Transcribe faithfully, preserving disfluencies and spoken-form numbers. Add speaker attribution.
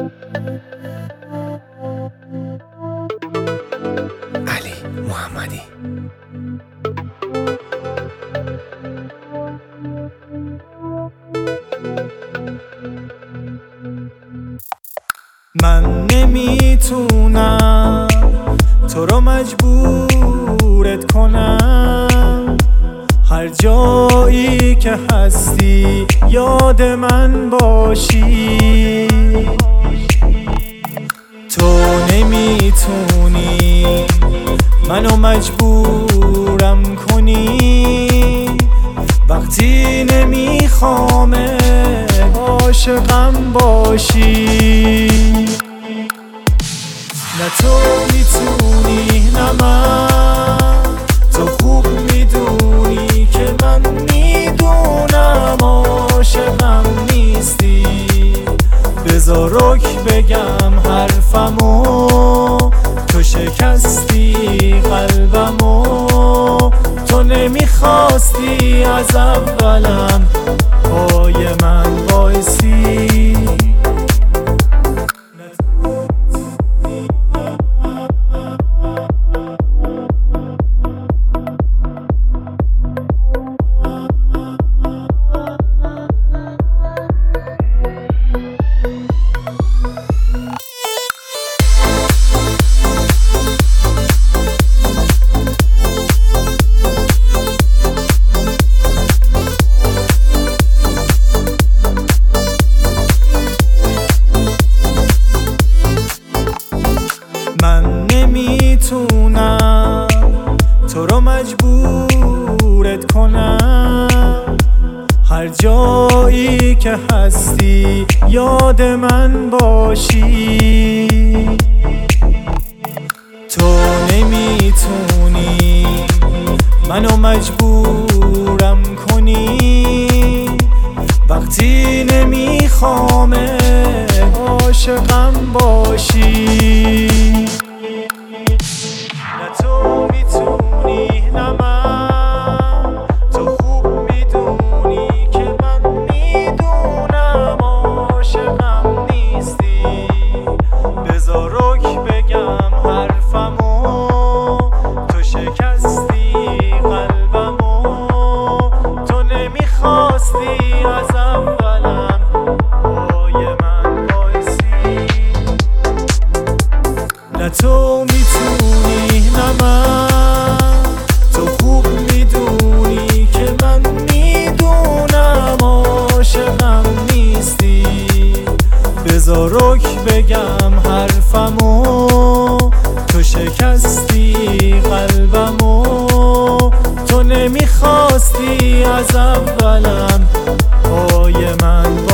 Speaker 1: علی محمدی.
Speaker 2: من نمیتونم تو رو مجبورت کنم، هر جایی که هستی یاد من باشی. تو نمیتونی منو مجبورم کنی، وقتی نمیخوامه عاشقم باشی. نه تو میتونی نه من، تو خوب میدونی که من میدونم عاشقم نیستی. بذار رک بگم حرفمو، تو شکستی قلبمو. تو نمیخواستی از اولم پای من وایسی. من نمیتونم تو رو مجبورت کنم، هر جایی که هستی یاد من باشی. تو نمیتونی منو مجبورم کنی، وقتی نمیخوامه عاشقم باشی. نه تو میتونی نه من، تو خوب میدونی که من میدونم عاشقم نیستی. بذار رک بگم حرفمو، تو شکستی قلبمو. تو نمیخواستی از اولم پای من وایسی. نه تو میتونی نه من، تو خوب میدونی که من میدونم عاشقم نیستی. بذار رک بگم حرفمو، تو شکستی قلبمو. تو نمیخواستی از اولم پای من